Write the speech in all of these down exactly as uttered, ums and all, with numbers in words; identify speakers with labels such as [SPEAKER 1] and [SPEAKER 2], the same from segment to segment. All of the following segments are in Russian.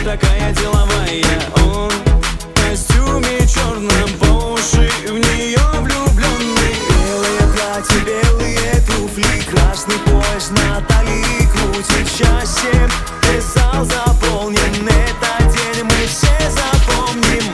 [SPEAKER 1] такая деловая. Он в костюме черном, по уши в нее влюбленный.
[SPEAKER 2] Белые платья, белые туфли, красный пояс на талии крутит счастье. Весь зал заполнен, этот день мы все запомним.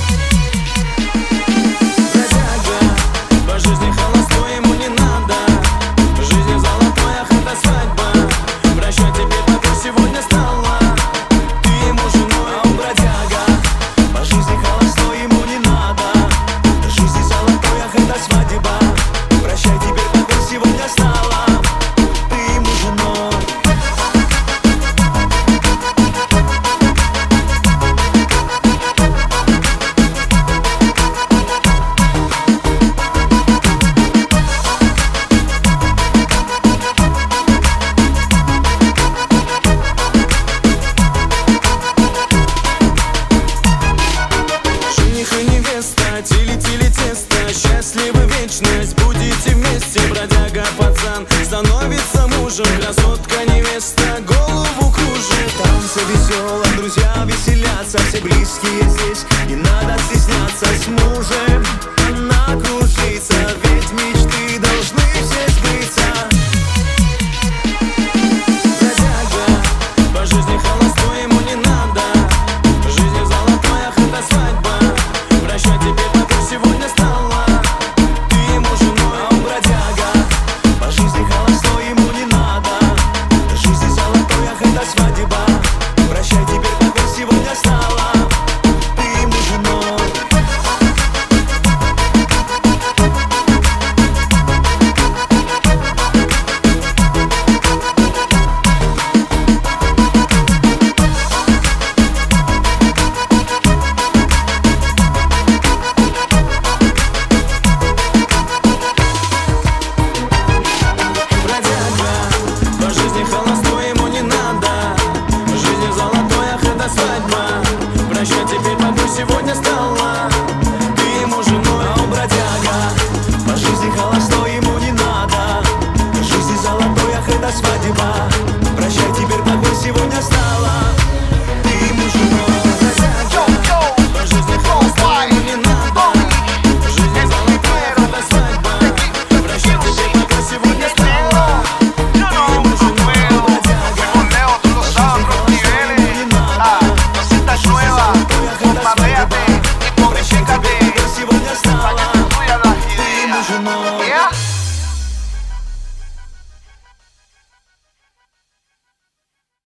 [SPEAKER 1] Бродяга, по жизни холостой, ему не надо. В жизни золотой, ах, это свадьба. Прощай теперь, пока сегодня стала ты ему женой.
[SPEAKER 2] А он бродяга, по жизни холостой, ему не надо. В жизни золотой, ах, это свадьба. Прощай теперь, пока сегодня стала ты ему женой.
[SPEAKER 1] Жених и невеста, тили-тили тесто, счастливы вечность, будете вместе. Бродяга пацан становится мужем, красотка невеста голову кружит.
[SPEAKER 2] Танцы весело, друзья веселятся, все близкие здесь, не надо стесняться. С мужем она кружится, ведь мечты должны все сбыться.
[SPEAKER 1] Бродяга, по жизни